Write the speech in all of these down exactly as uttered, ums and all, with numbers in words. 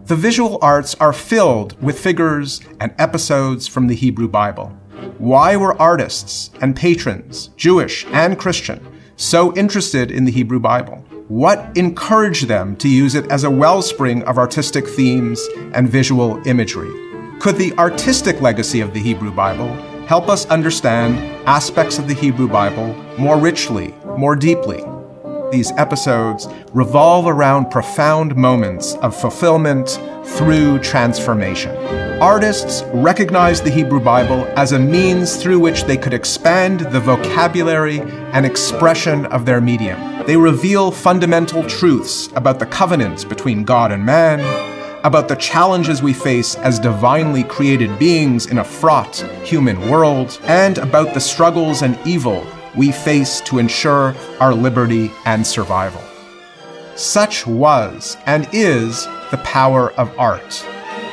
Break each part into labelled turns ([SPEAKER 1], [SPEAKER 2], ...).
[SPEAKER 1] The visual arts are filled with figures and episodes from the Hebrew Bible. Why were artists and patrons, Jewish and Christian, so interested in the Hebrew Bible? What encouraged them to use it as a wellspring of artistic themes and visual imagery? Could the artistic legacy of the Hebrew Bible help us understand aspects of the Hebrew Bible more richly, more deeply? These episodes revolve around profound moments of fulfillment through transformation. Artists recognized the Hebrew Bible as a means through which they could expand the vocabulary and expression of their medium. They reveal fundamental truths about the covenants between God and man, about the challenges we face as divinely created beings in a fraught human world, and about the struggles and evil we face to ensure our liberty and survival. Such was and is the power of art.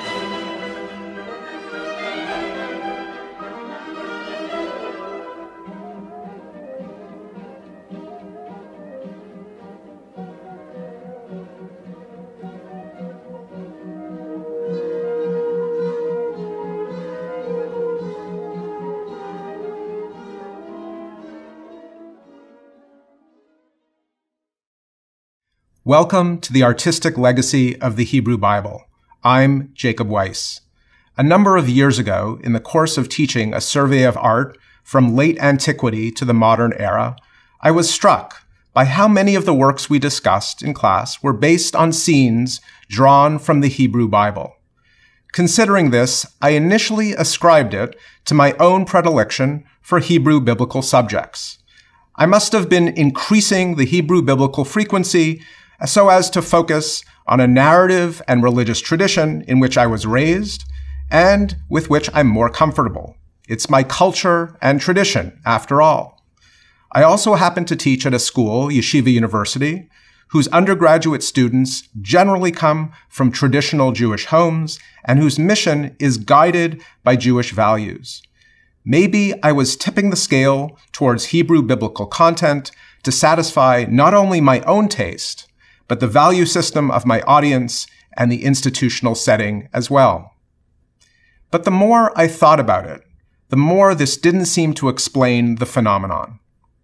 [SPEAKER 1] Welcome to the Artistic Legacy of the Hebrew Bible. I'm Jacob Weiss. A number of years ago, in the course of teaching a survey of art from late antiquity to the modern era, I was struck by how many of the works we discussed in class were based on scenes drawn from the Hebrew Bible. Considering this, I initially ascribed it to my own predilection for Hebrew biblical subjects. I must have been increasing the Hebrew biblical frequency so as to focus on a narrative and religious tradition in which I was raised and with which I'm more comfortable. It's my culture and tradition, after all. I also happen to teach at a school, Yeshiva University, whose undergraduate students generally come from traditional Jewish homes and whose mission is guided by Jewish values. Maybe I was tipping the scale towards Hebrew biblical content to satisfy not only my own taste, but the value system of my audience and the institutional setting as well. But the more I thought about it, the more this didn't seem to explain the phenomenon.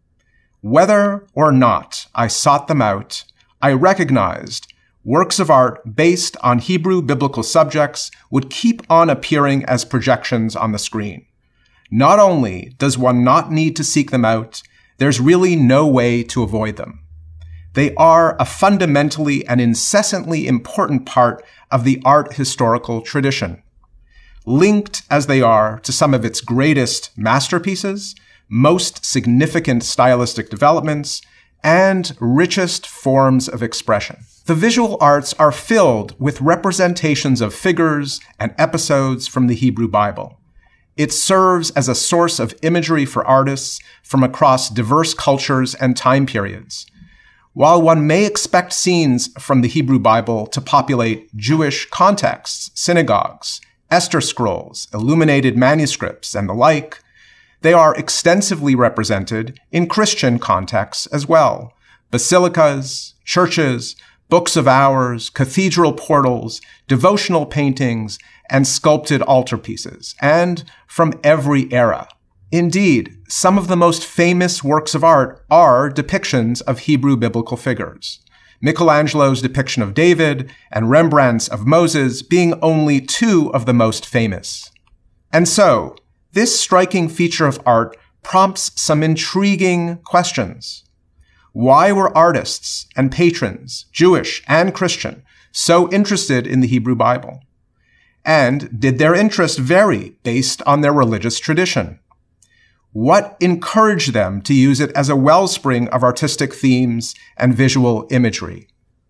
[SPEAKER 1] Whether or not I sought them out, I recognized works of art based on Hebrew biblical subjects would keep on appearing as projections on the screen. Not only does one not need to seek them out, there's really no way to avoid them. They are a fundamentally and incessantly important part of the art historical tradition. Linked as they are to some of its greatest masterpieces, most significant stylistic developments, and richest forms of expression. The visual arts are filled with representations of figures and episodes from the Hebrew Bible. It serves as a source of imagery for artists from across diverse cultures and time periods. While one may expect scenes from the Hebrew Bible to populate Jewish contexts, synagogues, Esther scrolls, illuminated manuscripts, and the like, they are extensively represented in Christian contexts as well. Basilicas, churches, books of hours, cathedral portals, devotional paintings, and sculpted altarpieces, and from every era. Indeed, some of the most famous works of art are depictions of Hebrew biblical figures. Michelangelo's depiction of David and Rembrandt's of Moses being only two of the most famous. And so, this striking feature of art prompts some intriguing questions. Why were artists and patrons, Jewish and Christian, so interested in the Hebrew Bible? And did their interest vary based on their religious tradition? What encouraged them to use it as a wellspring of artistic themes and visual imagery?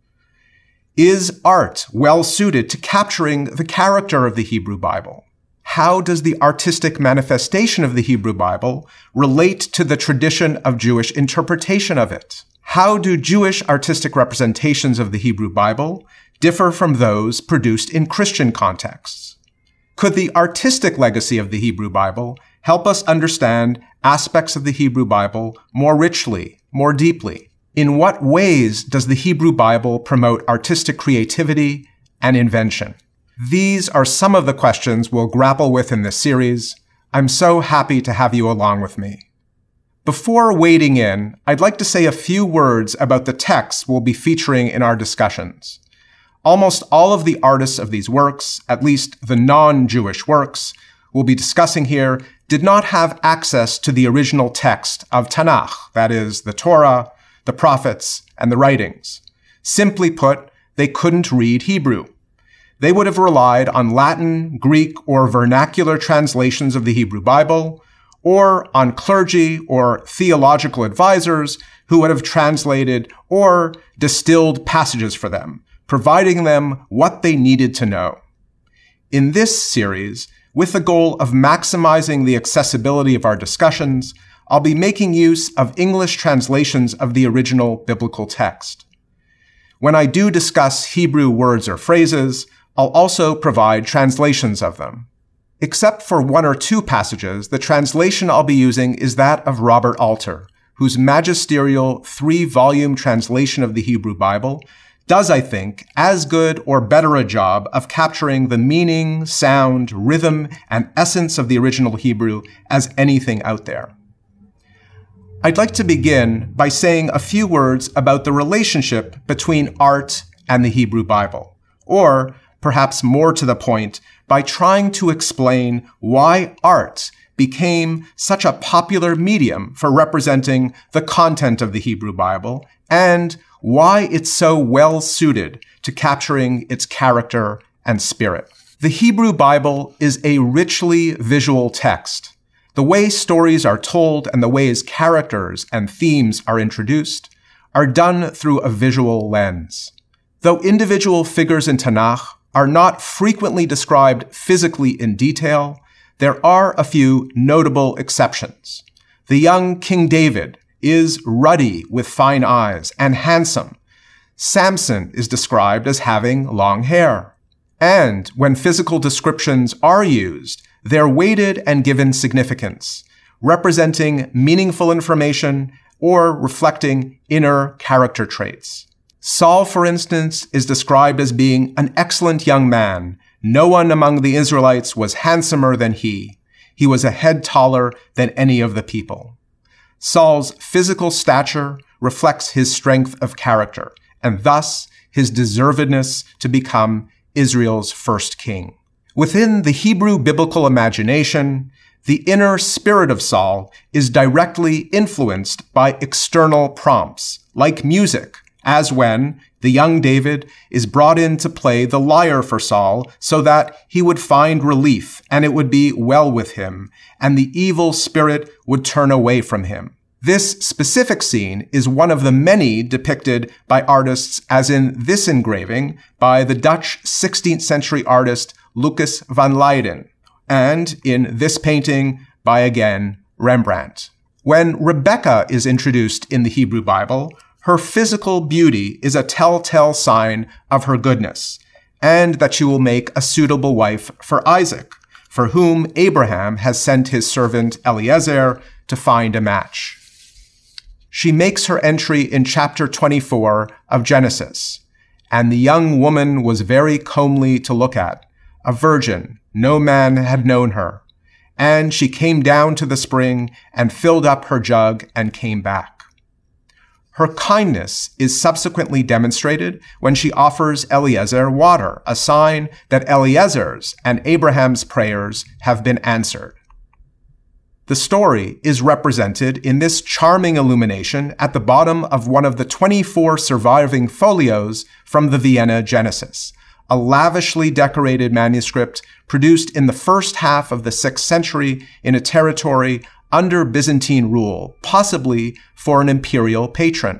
[SPEAKER 1] Is art well suited to capturing the character of the Hebrew Bible? How does the artistic manifestation of the Hebrew Bible relate to the tradition of Jewish interpretation of it? How do Jewish artistic representations of the Hebrew Bible differ from those produced in Christian contexts? Could the artistic legacy of the Hebrew Bible help us understand aspects of the Hebrew Bible more richly, more deeply? In what ways does the Hebrew Bible promote artistic creativity and invention? These are some of the questions we'll grapple with in this series. I'm so happy to have you along with me. Before wading in, I'd like to say a few words about the texts we'll be featuring in our discussions. Almost all of the artists of these works, at least the non-Jewish works, we'll be discussing here, did not have access to the original text of Tanakh, that is, the Torah, the prophets, and the writings. Simply put, they couldn't read Hebrew. They would have relied on Latin, Greek, or vernacular translations of the Hebrew Bible, or on clergy or theological advisors who would have translated or distilled passages for them, providing them what they needed to know. In this series, with the goal of maximizing the accessibility of our discussions, I'll be making use of English translations of the original biblical text. When I do discuss Hebrew words or phrases, I'll also provide translations of them. Except for one or two passages, the translation I'll be using is that of Robert Alter, whose magisterial three-volume translation of the Hebrew Bible does, I think, as good or better a job of capturing the meaning, sound, rhythm, and essence of the original Hebrew as anything out there. I'd like to begin by saying a few words about the relationship between art and the Hebrew Bible, or, perhaps more to the point, by trying to explain why art became such a popular medium for representing the content of the Hebrew Bible, and why it's so well suited to capturing its character and spirit. The Hebrew Bible is a richly visual text. The way stories are told and the ways characters and themes are introduced are done through a visual lens. Though individual figures in Tanakh are not frequently described physically in detail, there are a few notable exceptions. The young King David is ruddy with fine eyes and handsome. Samson is described as having long hair. And when physical descriptions are used, they're weighted and given significance, representing meaningful information or reflecting inner character traits. Saul, for instance, is described as being an excellent young man. No one among the Israelites was handsomer than he. He was a head taller than any of the people. Saul's physical stature reflects his strength of character, and thus his deservedness to become Israel's first king. Within the Hebrew biblical imagination, the inner spirit of Saul is directly influenced by external prompts, like music, as when the young David is brought in to play the lyre for Saul so that he would find relief and it would be well with him, and the evil spirit would turn away from him. This specific scene is one of the many depicted by artists, as in this engraving by the Dutch sixteenth century artist Lucas van Leyden, and in this painting by, again, Rembrandt. When Rebecca is introduced in the Hebrew Bible, her physical beauty is a telltale sign of her goodness, and that she will make a suitable wife for Isaac, for whom Abraham has sent his servant Eliezer to find a match. She makes her entry in chapter twenty-four of Genesis. And the young woman was very comely to look at, a virgin, no man had known her. And she came down to the spring and filled up her jug and came back. Her kindness is subsequently demonstrated when she offers Eliezer water, a sign that Eliezer's and Abraham's prayers have been answered. The story is represented in this charming illumination at the bottom of one of the twenty-four surviving folios from the Vienna Genesis, a lavishly decorated manuscript produced in the first half of the sixth century in a territory under Byzantine rule, possibly for an imperial patron.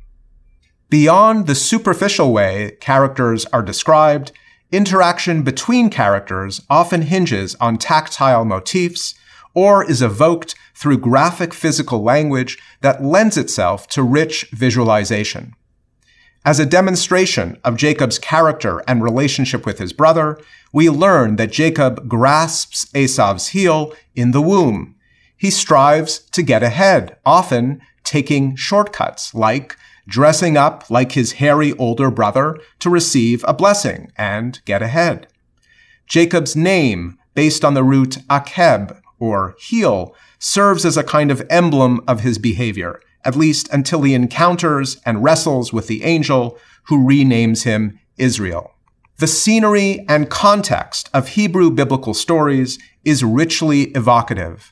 [SPEAKER 1] Beyond the superficial way characters are described, interaction between characters often hinges on tactile motifs or is evoked through graphic physical language that lends itself to rich visualization. As a demonstration of Jacob's character and relationship with his brother, we learn that Jacob grasps Esau's heel in the womb. He strives to get ahead, often taking shortcuts like dressing up like his hairy older brother to receive a blessing and get ahead. Jacob's name, based on the root akeb, or heel, serves as a kind of emblem of his behavior, at least until he encounters and wrestles with the angel who renames him Israel. The scenery and context of Hebrew biblical stories is richly evocative.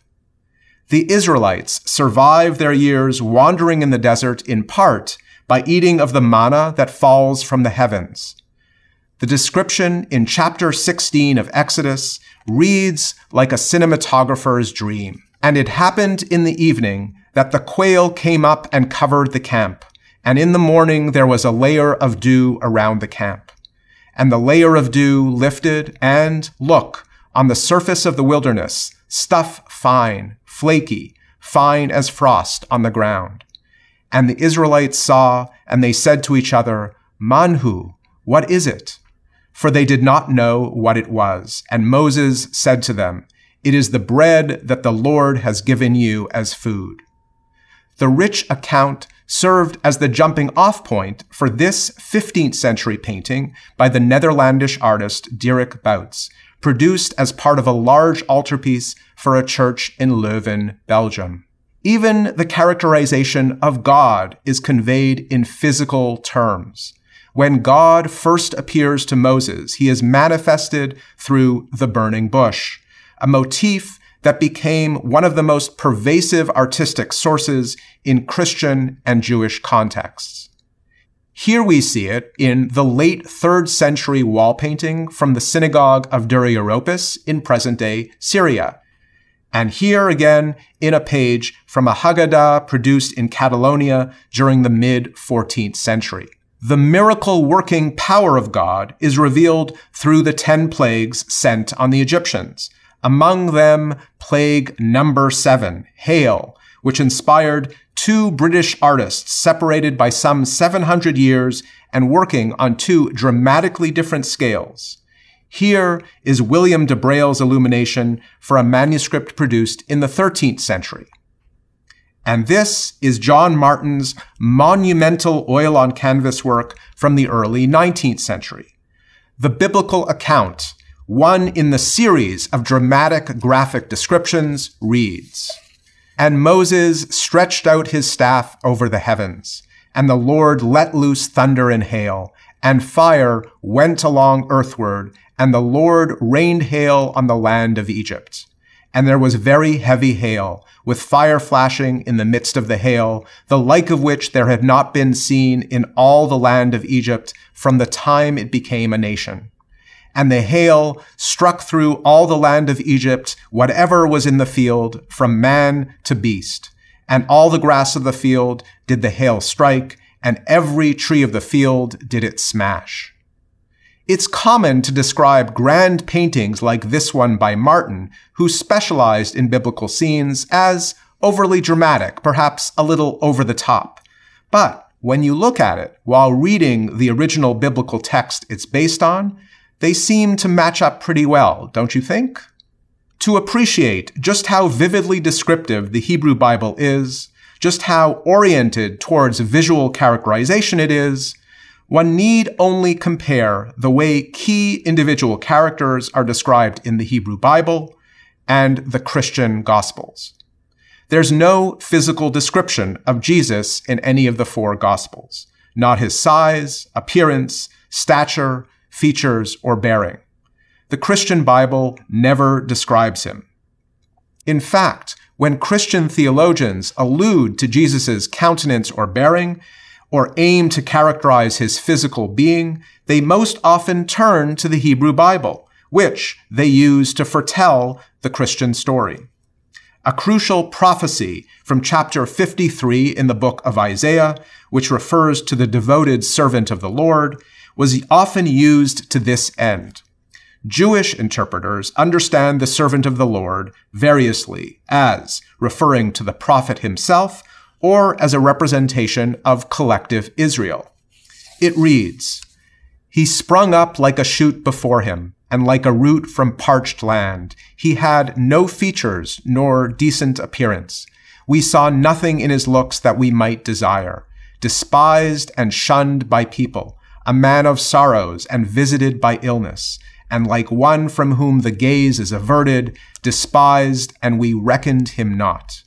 [SPEAKER 1] The Israelites survive their years wandering in the desert in part by eating of the manna that falls from the heavens. The description in chapter sixteen of Exodus reads like a cinematographer's dream. And it happened in the evening that the quail came up and covered the camp, and in the morning there was a layer of dew around the camp. And the layer of dew lifted, and, look, on the surface of the wilderness, stuff fine, flaky, fine as frost on the ground. And the Israelites saw, and they said to each other, Manhu, what is it? For they did not know what it was. And Moses said to them, It is the bread that the Lord has given you as food. The rich account served as the jumping-off point for this fifteenth century painting by the Netherlandish artist Dirk Bouts, produced as part of a large altarpiece for a church in Leuven, Belgium. Even the characterization of God is conveyed in physical terms. When God first appears to Moses, he is manifested through the burning bush, a motif that became one of the most pervasive artistic sources in Christian and Jewish contexts. Here we see it in the late third century wall painting from the synagogue of Dura Europos in present-day Syria. And here again in a page from a Haggadah produced in Catalonia during the mid-fourteenth century. The miracle-working power of God is revealed through the ten plagues sent on the Egyptians. Among them, plague number seven, hail, which inspired two British artists separated by some seven hundred years and working on two dramatically different scales. Here is William de Braille's illumination for a manuscript produced in the thirteenth century. And this is John Martin's monumental oil-on-canvas work from the early nineteenth century. The biblical account, one in the series of dramatic graphic descriptions, reads, And Moses stretched out his staff over the heavens, and the Lord let loose thunder and hail, and fire went along earthward, and the Lord rained hail on the land of Egypt. And there was very heavy hail, with fire flashing in the midst of the hail, the like of which there had not been seen in all the land of Egypt from the time it became a nation. And the hail struck through all the land of Egypt, whatever was in the field, from man to beast. And all the grass of the field did the hail strike, and every tree of the field did it smash. It's common to describe grand paintings like this one by Martin, who specialized in biblical scenes, as overly dramatic, perhaps a little over the top. But when you look at it while reading the original biblical text it's based on, they seem to match up pretty well, don't you think? To appreciate just how vividly descriptive the Hebrew Bible is, just how oriented towards visual characterization it is, one need only compare the way key individual characters are described in the Hebrew Bible and the Christian Gospels. There's no physical description of Jesus in any of the four Gospels, not his size, appearance, stature, features, or bearing. The Christian Bible never describes him. In fact, when Christian theologians allude to Jesus' countenance or bearing, or aim to characterize his physical being, they most often turn to the Hebrew Bible, which they use to foretell the Christian story. A crucial prophecy from chapter fifty-three in the book of Isaiah, which refers to the devoted servant of the Lord, was often used to this end. Jewish interpreters understand the servant of the Lord variously as referring to the prophet himself or as a representation of collective Israel. It reads, He sprung up like a shoot before him, and like a root from parched land. He had no features nor decent appearance. We saw nothing in his looks that we might desire. despised and shunned by people, a man of sorrows and visited by illness, and like one from whom the gaze is averted, despised, and we reckoned him not.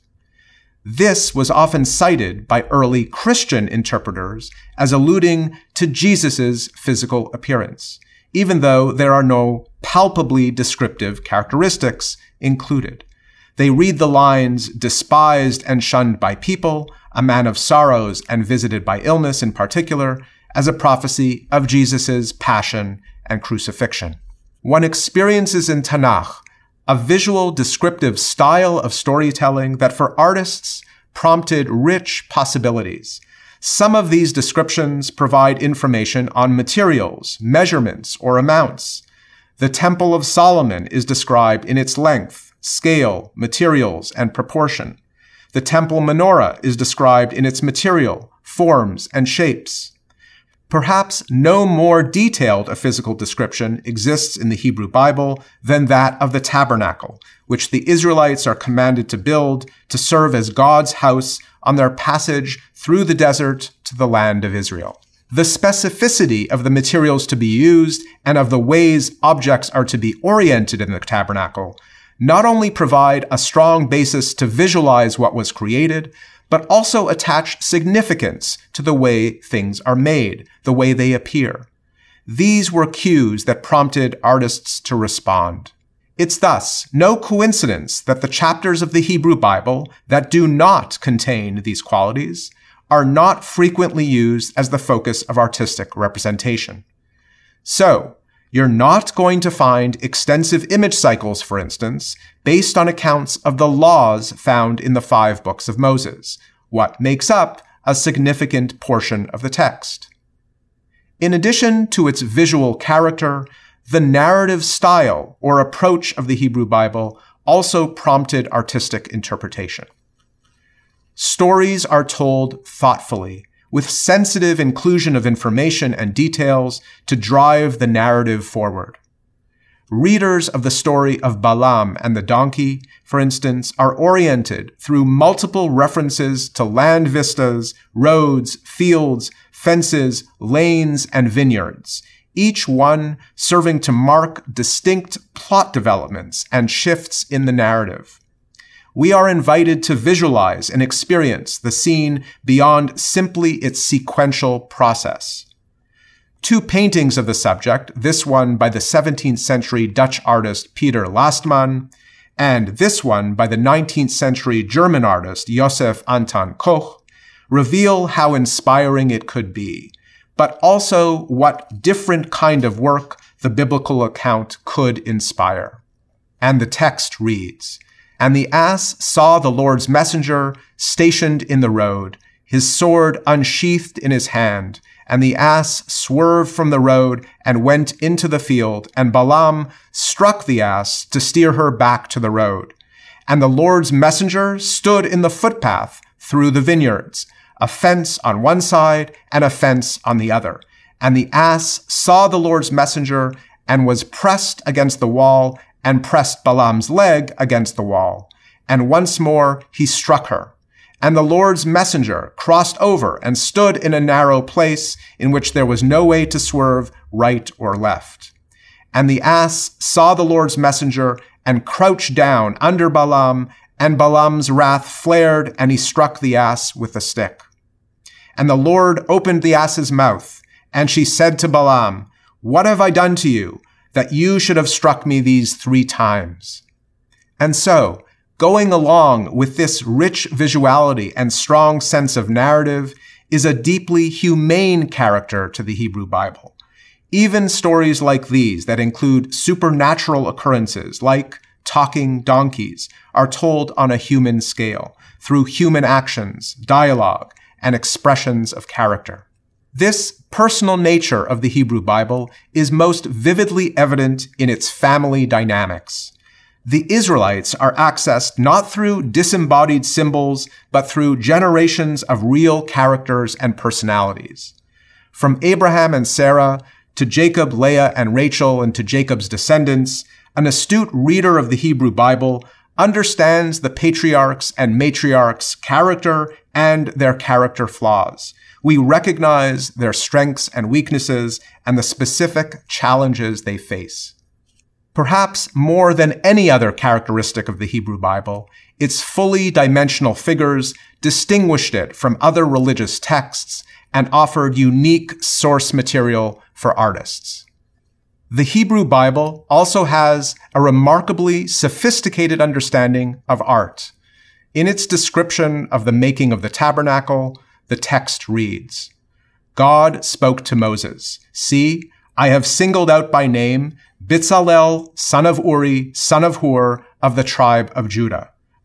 [SPEAKER 1] This was often cited by early Christian interpreters as alluding to Jesus' physical appearance, even though there are no palpably descriptive characteristics included. They read the lines, despised and shunned by people, a man of sorrows and visited by illness in particular, as a prophecy of Jesus' passion and crucifixion. One experiences in Tanakh a visual descriptive style of storytelling that for artists prompted rich possibilities. Some of these descriptions provide information on materials, measurements, or amounts. The Temple of Solomon is described in its length, scale, materials, and proportion. The temple menorah is described in its material, forms, and shapes. Perhaps no more detailed a physical description exists in the Hebrew Bible than that of the tabernacle, which the Israelites are commanded to build to serve as God's house on their passage through the desert to the land of Israel. The specificity of the materials to be used and of the ways objects are to be oriented in the tabernacle not only provide a strong basis to visualize what was created, but also attach significance to the way things are made, the way they appear. These were cues that prompted artists to respond. It's thus no coincidence that the chapters of the Hebrew Bible that do not contain these qualities are not frequently used as the focus of artistic representation. So, you're not going to find extensive image cycles, for instance, based on accounts of the laws found in the five books of Moses, what makes up a significant portion of the text. In addition to its visual character, the narrative style or approach of the Hebrew Bible also prompted artistic interpretation. Stories are told thoughtfully, with sensitive inclusion of information and details to drive the narrative forward. Readers of the story of Balaam and the donkey, for instance, are oriented through multiple references to land vistas, roads, fields, fences, lanes, and vineyards, each one serving to mark distinct plot developments and shifts in the narrative. We are invited to visualize and experience the scene beyond simply its sequential process. Two paintings of the subject, this one by the seventeenth century Dutch artist Peter Lastman, and this one by the nineteenth century German artist Josef Anton Koch, reveal how inspiring it could be, but also what different kind of work the biblical account could inspire. And the text reads, "And the ass saw the Lord's messenger stationed in the road, his sword unsheathed in his hand, and the ass swerved from the road and went into the field, and Balaam struck the ass to steer her back to the road. And the Lord's messenger stood in the footpath through the vineyards, a fence on one side and a fence on the other. And the ass saw the Lord's messenger and was pressed against the wall and pressed Balaam's leg against the wall. And once more he struck her. And the Lord's messenger crossed over and stood in a narrow place in which there was no way to swerve right or left. And the ass saw the Lord's messenger and crouched down under Balaam, and Balaam's wrath flared, and he struck the ass with a stick. And the Lord opened the ass's mouth, and she said to Balaam, 'What have I done to you, that you should have struck me these three times?'" And so, going along with this rich visuality and strong sense of narrative is a deeply humane character to the Hebrew Bible. Even stories like these that include supernatural occurrences like talking donkeys are told on a human scale, through human actions, dialogue, and expressions of character. This personal nature of the Hebrew Bible is most vividly evident in its family dynamics. The Israelites are accessed not through disembodied symbols, but through generations of real characters and personalities. From Abraham and Sarah, to Jacob, Leah, and Rachel, and to Jacob's descendants, an astute reader of the Hebrew Bible understands the patriarchs and matriarchs' character and their character flaws, we recognize their strengths and weaknesses and the specific challenges they face. Perhaps more than any other characteristic of the Hebrew Bible, its fully dimensional figures distinguished it from other religious texts and offered unique source material for artists. The Hebrew Bible also has a remarkably sophisticated understanding of art. In its description of the making of the tabernacle, the text reads, "God spoke to Moses, 'See, I have singled out by name Bezalel, son of Uri, son of Hur, of the tribe of Judah.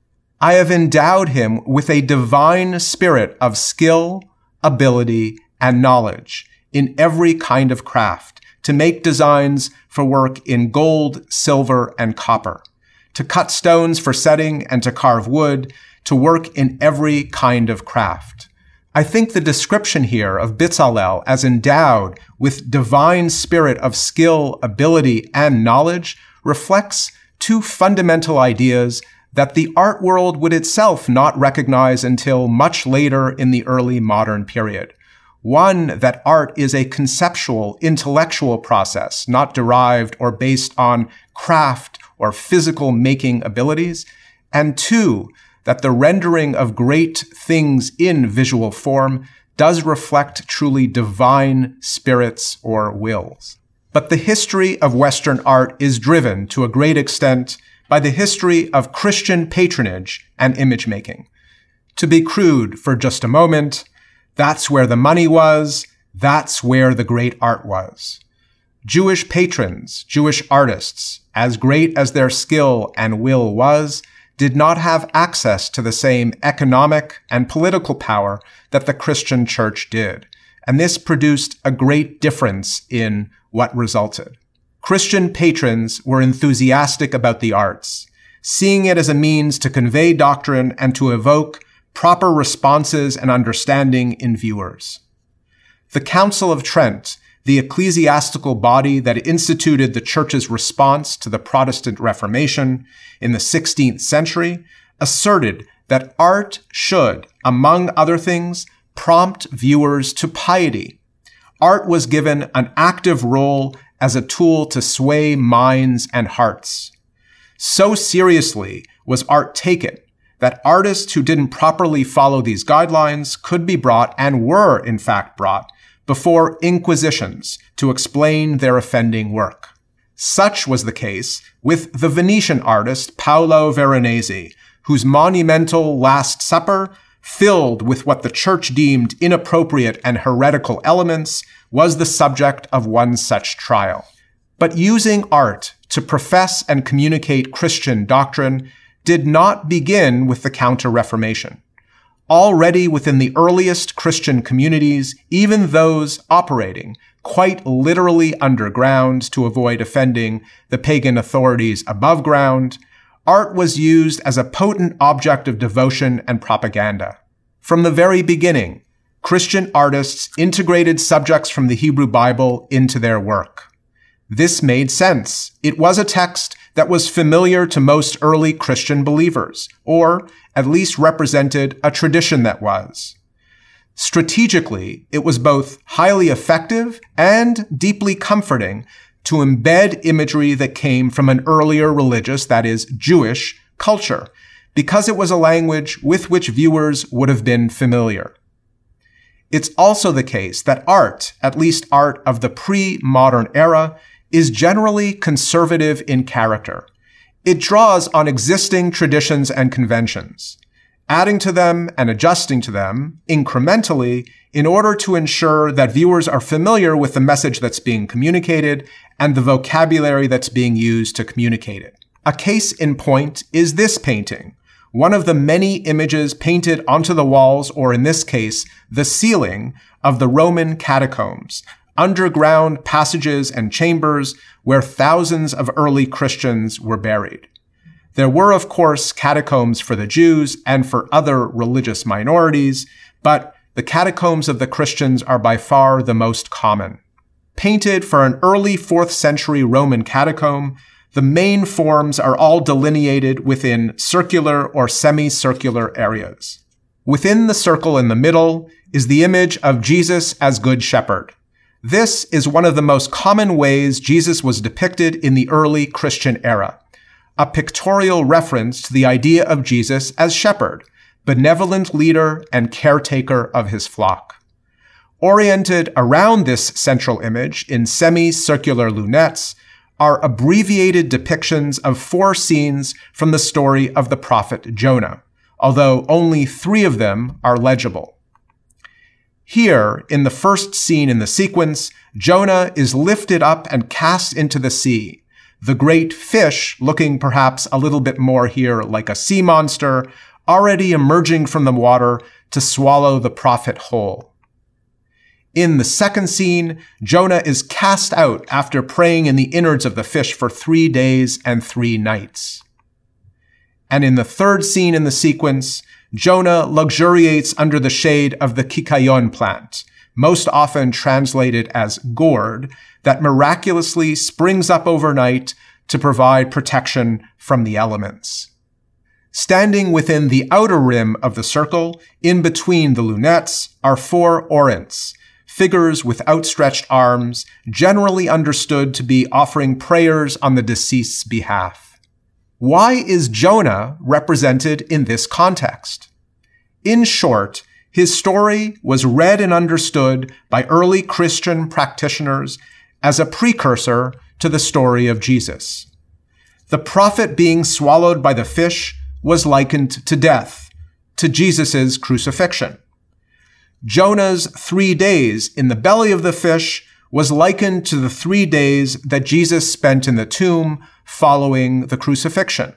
[SPEAKER 1] I have endowed him with a divine spirit of skill, ability, and knowledge in every kind of craft, to make designs for work in gold, silver, and copper, to cut stones for setting and to carve wood, to work in every kind of craft.'" I think the description here of Bezalel as endowed with divine spirit of skill, ability, and knowledge reflects two fundamental ideas that the art world would itself not recognize until much later in the early modern period. One, that art is a conceptual, intellectual process, not derived or based on craft or physical making abilities. And two, that the rendering of great things in visual form does reflect truly divine spirits or wills. But the history of Western art is driven, to a great extent, by the history of Christian patronage and image making. To be crude for just a moment, that's where the money was, that's where the great art was. Jewish patrons, Jewish artists, as great as their skill and will was, did not have access to the same economic and political power that the Christian church did, and this produced a great difference in what resulted. Christian patrons were enthusiastic about the arts, seeing it as a means to convey doctrine and to evoke proper responses and understanding in viewers. The Council of Trent, the ecclesiastical body that instituted the church's response to the Protestant Reformation in the sixteenth century, asserted that art should, among other things, prompt viewers to piety. Art was given an active role as a tool to sway minds and hearts. So seriously was art taken that artists who didn't properly follow these guidelines could be brought, and were in fact brought, before inquisitions to explain their offending work. Such was the case with the Venetian artist Paolo Veronese, whose monumental Last Supper, filled with what the church deemed inappropriate and heretical elements, was the subject of one such trial. But using art to profess and communicate Christian doctrine did not begin with the Counter-Reformation. Already within the earliest Christian communities, even those operating quite literally underground to avoid offending the pagan authorities above ground, art was used as a potent object of devotion and propaganda. From the very beginning, Christian artists integrated subjects from the Hebrew Bible into their work. This made sense. It was a text that was familiar to most early Christian believers, or at least represented a tradition that was. Strategically, it was both highly effective and deeply comforting to embed imagery that came from an earlier religious, that is, Jewish, culture, because it was a language with which viewers would have been familiar. It's also the case that art, at least art of the pre-modern era, is generally conservative in character. It draws on existing traditions and conventions, adding to them and adjusting to them incrementally in order to ensure that viewers are familiar with the message that's being communicated and the vocabulary that's being used to communicate it. A case in point is this painting, one of the many images painted onto the walls, or in this case, the ceiling of the Roman catacombs, underground passages and chambers where thousands of early Christians were buried. There were, of course, catacombs for the Jews and for other religious minorities, but the catacombs of the Christians are by far the most common. Painted for an early fourth century Roman catacomb, the main forms are all delineated within circular or semicircular areas. Within the circle in the middle is the image of Jesus as Good Shepherd. This is one of the most common ways Jesus was depicted in the early Christian era, a pictorial reference to the idea of Jesus as shepherd, benevolent leader and caretaker of his flock. Oriented around this central image in semicircular lunettes are abbreviated depictions of four scenes from the story of the prophet Jonah, although only three of them are legible. Here, in the first scene in the sequence, Jonah is lifted up and cast into the sea, the great fish, looking perhaps a little bit more here like a sea monster, already emerging from the water to swallow the prophet whole. In the second scene, Jonah is cast out after praying in the innards of the fish for three days and three nights. And in the third scene in the sequence, Jonah luxuriates under the shade of the kikayon plant, most often translated as gourd, that miraculously springs up overnight to provide protection from the elements. Standing within the outer rim of the circle, in between the lunettes, are four orants, figures with outstretched arms, generally understood to be offering prayers on the deceased's behalf. Why is Jonah represented in this context? In short, his story was read and understood by early Christian practitioners as a precursor to the story of Jesus. The prophet being swallowed by the fish was likened to death, to Jesus' crucifixion. Jonah's three days in the belly of the fish was likened to the three days that Jesus spent in the tomb following the crucifixion.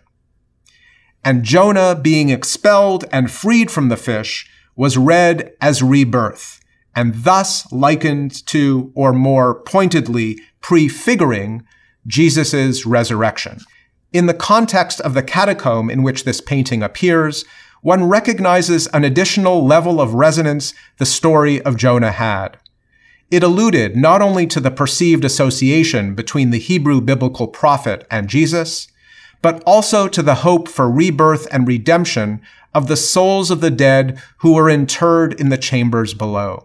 [SPEAKER 1] And Jonah being expelled and freed from the fish was read as rebirth, and thus likened to, or more pointedly, prefiguring Jesus' resurrection. In the context of the catacomb in which this painting appears, one recognizes an additional level of resonance the story of Jonah had. It alluded not only to the perceived association between the Hebrew biblical prophet and Jesus, but also to the hope for rebirth and redemption of the souls of the dead who were interred in the chambers below.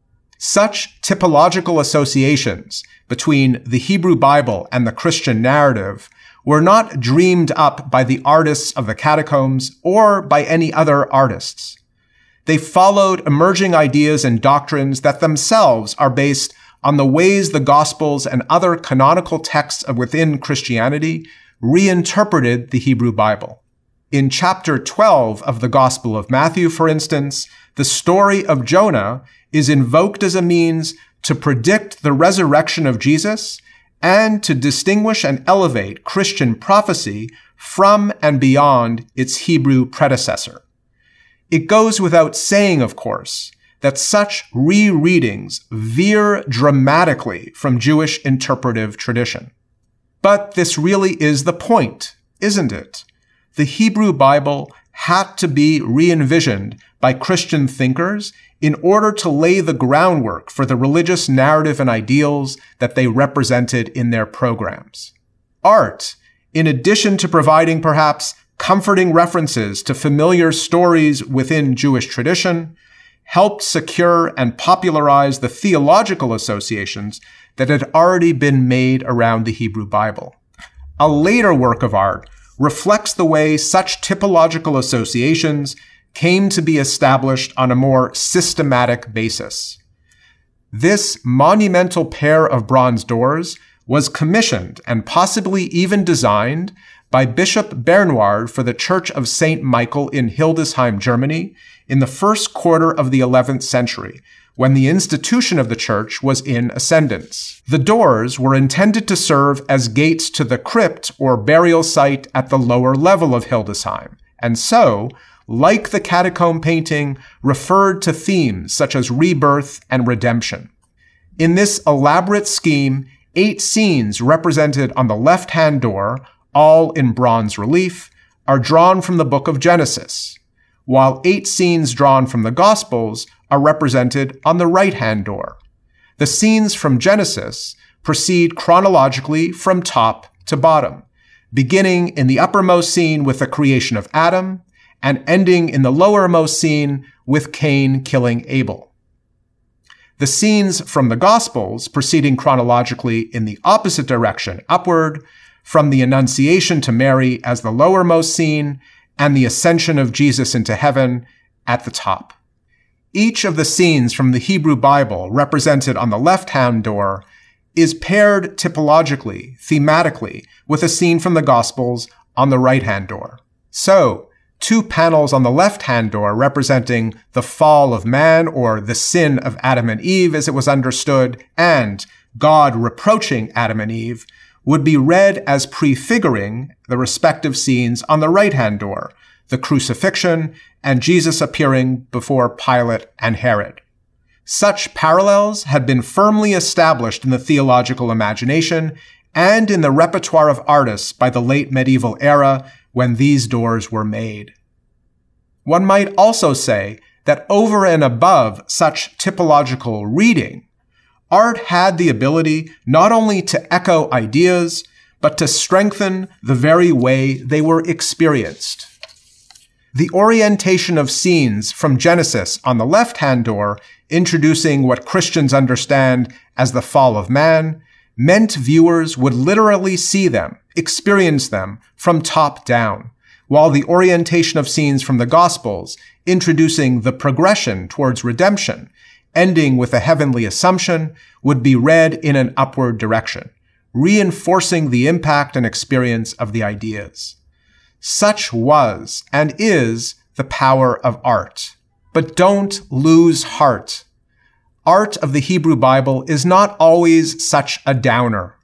[SPEAKER 1] Such typological associations between the Hebrew Bible and the Christian narrative were not dreamed up by the artists of the catacombs or by any other artists. They followed emerging ideas and doctrines that themselves are based on the ways the Gospels and other canonical texts within Christianity reinterpreted the Hebrew Bible. In chapter twelve of the Gospel of Matthew, for instance, the story of Jonah is invoked as a means to predict the resurrection of Jesus and to distinguish and elevate Christian prophecy from and beyond its Hebrew predecessor. It goes without saying, of course, that such rereadings veer dramatically from Jewish interpretive tradition. But this really is the point, isn't it? The Hebrew Bible had to be re-envisioned by Christian thinkers in order to lay the groundwork for the religious narrative and ideals that they represented in their programs. Art, in addition to providing perhaps comforting references to familiar stories within Jewish tradition, helped secure and popularize the theological associations that had already been made around the Hebrew Bible. A later work of art reflects the way such typological associations came to be established on a more systematic basis. This monumental pair of bronze doors was commissioned and possibly even designed by Bishop Bernward for the Church of Saint Michael in Hildesheim, Germany, in the first quarter of the eleventh century, when the institution of the church was in ascendance. The doors were intended to serve as gates to the crypt or burial site at the lower level of Hildesheim, and so, like the catacomb painting, referred to themes such as rebirth and redemption. In this elaborate scheme, eight scenes represented on the left-hand door, all in bronze relief, are drawn from the book of Genesis, while eight scenes drawn from the Gospels are represented on the right-hand door. The scenes from Genesis proceed chronologically from top to bottom, beginning in the uppermost scene with the creation of Adam, and ending in the lowermost scene with Cain killing Abel. The scenes from the Gospels, proceeding chronologically in the opposite direction, upward, from the Annunciation to Mary as the lowermost scene, and the ascension of Jesus into heaven at the top. Each of the scenes from the Hebrew Bible represented on the left-hand door is paired typologically, thematically, with a scene from the Gospels on the right-hand door. So, two panels on the left-hand door representing the fall of man, or the sin of Adam and Eve as it was understood, and God reproaching Adam and Eve, would be read as prefiguring the respective scenes on the right-hand door, the crucifixion and Jesus appearing before Pilate and Herod. Such parallels had been firmly established in the theological imagination and in the repertoire of artists by the late medieval era when these doors were made. One might also say that over and above such typological reading, art had the ability not only to echo ideas, but to strengthen the very way they were experienced. The orientation of scenes from Genesis on the left-hand door, introducing what Christians understand as the fall of man, meant viewers would literally see them, experience them from top down, while the orientation of scenes from the Gospels, introducing the progression towards redemption, ending with a heavenly assumption, would be read in an upward direction, reinforcing the impact and experience of the ideas. Such was and is the power of art. But don't lose heart. Art of the Hebrew Bible is not always such a downer.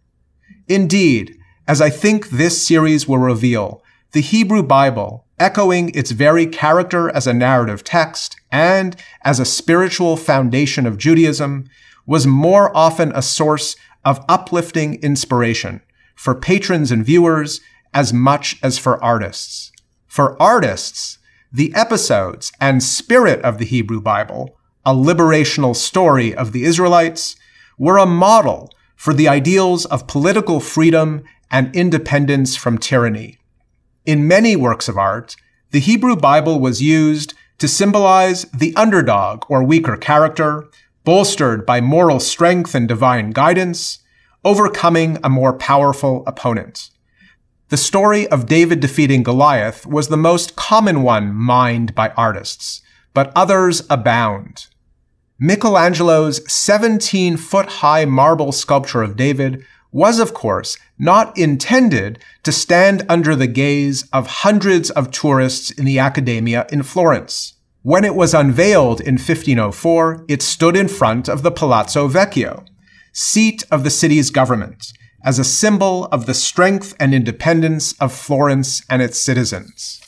[SPEAKER 1] Indeed, as I think this series will reveal, the Hebrew Bible, echoing its very character as a narrative text and as a spiritual foundation of Judaism, was more often a source of uplifting inspiration for patrons and viewers as much as for artists. For artists, the episodes and spirit of the Hebrew Bible, a liberational story of the Israelites, were a model for the ideals of political freedom and independence from tyranny. In many works of art, the Hebrew Bible was used to symbolize the underdog or weaker character, bolstered by moral strength and divine guidance, overcoming a more powerful opponent. The story of David defeating Goliath was the most common one mined by artists, but others abound. Michelangelo's seventeen-foot-high marble sculpture of David was, of course, not intended to stand under the gaze of hundreds of tourists in the Accademia in Florence. When it was unveiled in fifteen oh four, it stood in front of the Palazzo Vecchio, seat of the city's government, as a symbol of the strength and independence of Florence and its citizens.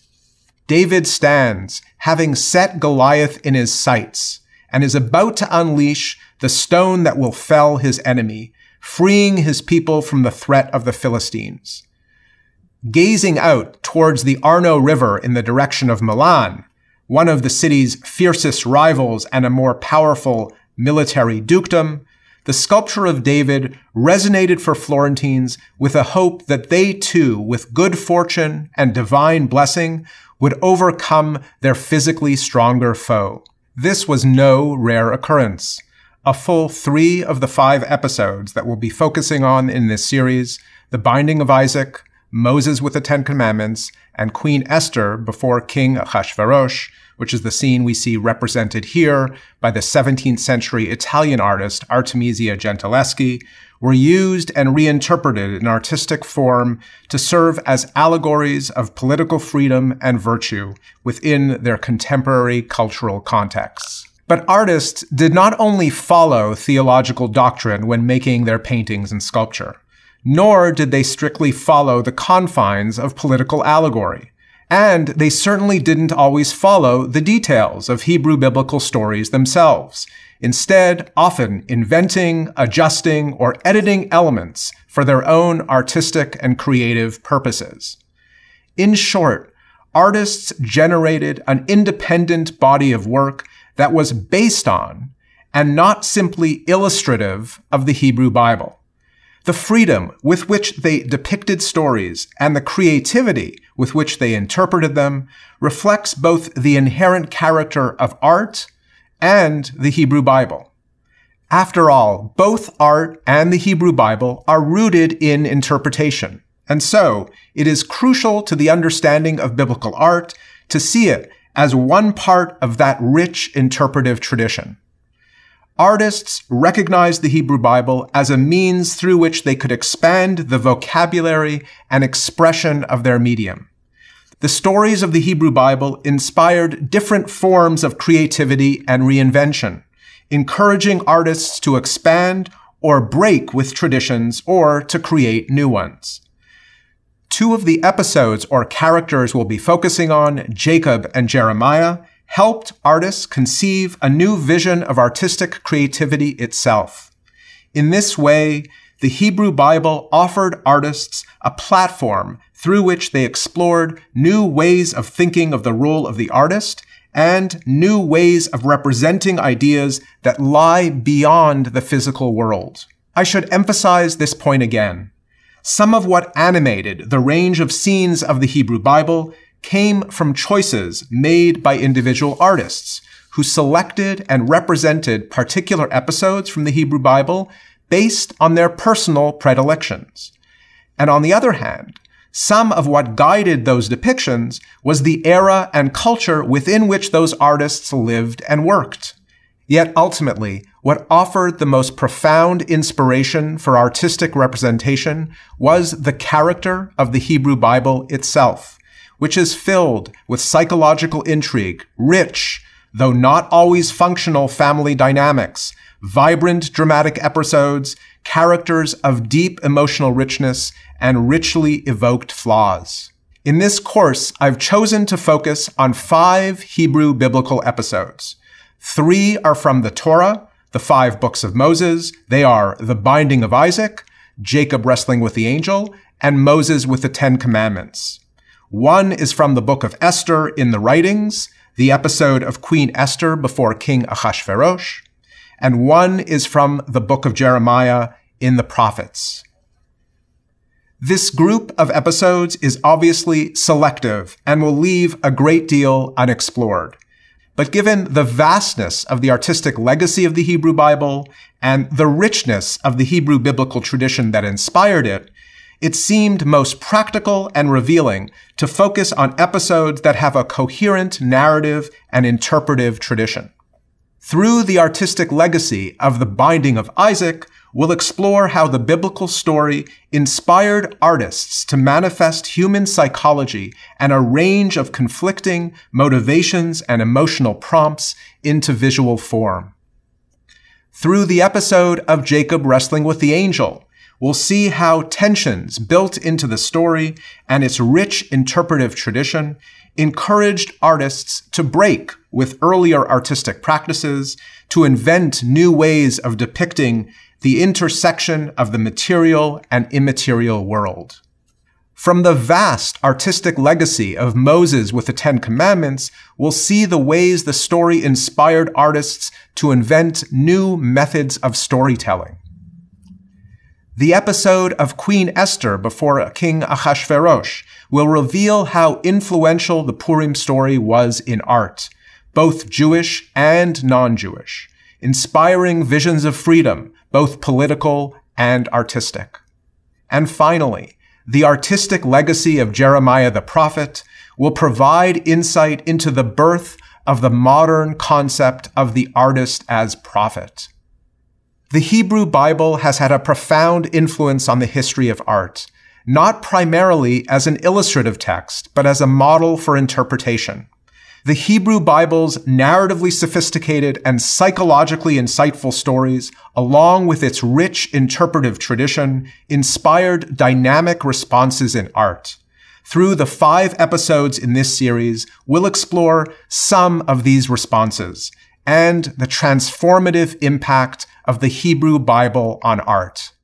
[SPEAKER 1] David stands, having set Goliath in his sights, and is about to unleash the stone that will fell his enemy, freeing his people from the threat of the Philistines. Gazing out towards the Arno River in the direction of Milan, one of the city's fiercest rivals and a more powerful military dukedom, the sculpture of David resonated for Florentines with a hope that they too, with good fortune and divine blessing, would overcome their physically stronger foe. This was no rare occurrence. A full three of the five episodes that we'll be focusing on in this series, the binding of Isaac, Moses with the Ten Commandments, and Queen Esther before King Ahasuerus, which is the scene we see represented here by the seventeenth century Italian artist Artemisia Gentileschi, were used and reinterpreted in artistic form to serve as allegories of political freedom and virtue within their contemporary cultural contexts. But artists did not only follow theological doctrine when making their paintings and sculpture, nor did they strictly follow the confines of political allegory. And they certainly didn't always follow the details of Hebrew biblical stories themselves, instead often inventing, adjusting, or editing elements for their own artistic and creative purposes. In short, artists generated an independent body of work that was based on, and not simply illustrative of, the Hebrew Bible. The freedom with which they depicted stories and the creativity with which they interpreted them reflects both the inherent character of art and the Hebrew Bible. After all, both art and the Hebrew Bible are rooted in interpretation, and so it is crucial to the understanding of biblical art to see it as one part of that rich interpretive tradition. Artists recognized the Hebrew Bible as a means through which they could expand the vocabulary and expression of their medium. The stories of the Hebrew Bible inspired different forms of creativity and reinvention, encouraging artists to expand or break with traditions or to create new ones. Two of the episodes or characters we'll be focusing on, Jacob and Jeremiah, helped artists conceive a new vision of artistic creativity itself. In this way, the Hebrew Bible offered artists a platform through which they explored new ways of thinking of the role of the artist and new ways of representing ideas that lie beyond the physical world. I should emphasize this point again. Some of what animated the range of scenes of the Hebrew Bible came from choices made by individual artists who selected and represented particular episodes from the Hebrew Bible based on their personal predilections. And on the other hand, some of what guided those depictions was the era and culture within which those artists lived and worked. Yet ultimately, what offered the most profound inspiration for artistic representation was the character of the Hebrew Bible itself, which is filled with psychological intrigue, rich, though not always functional family dynamics, vibrant dramatic episodes, characters of deep emotional richness, and richly evoked flaws. In this course, I've chosen to focus on five Hebrew biblical episodes. Three are from the Torah, the five books of Moses. They are the binding of Isaac, Jacob wrestling with the angel, and Moses with the Ten Commandments. One is from the book of Esther in the writings, the episode of Queen Esther before King Ahasuerus, and one is from the book of Jeremiah in the prophets. This group of episodes is obviously selective and will leave a great deal unexplored. But given the vastness of the artistic legacy of the Hebrew Bible and the richness of the Hebrew biblical tradition that inspired it, it seemed most practical and revealing to focus on episodes that have a coherent narrative and interpretive tradition. Through the artistic legacy of the binding of Isaac, we'll explore how the biblical story inspired artists to manifest human psychology and a range of conflicting motivations and emotional prompts into visual form. Through the episode of Jacob wrestling with the angel, we'll see how tensions built into the story and its rich interpretive tradition encouraged artists to break with earlier artistic practices, to invent new ways of depicting the intersection of the material and immaterial world. From the vast artistic legacy of Moses with the Ten Commandments, we'll see the ways the story inspired artists to invent new methods of storytelling. The episode of Queen Esther before King Ahasuerus will reveal how influential the Purim story was in art, both Jewish and non-Jewish, inspiring visions of freedom, both political and artistic. And finally, the artistic legacy of Jeremiah the prophet will provide insight into the birth of the modern concept of the artist as prophet. The Hebrew Bible has had a profound influence on the history of art, not primarily as an illustrative text, but as a model for interpretation. The Hebrew Bible's narratively sophisticated and psychologically insightful stories, along with its rich interpretive tradition, inspired dynamic responses in art. Through the five episodes in this series, we'll explore some of these responses and the transformative impact of the Hebrew Bible on art.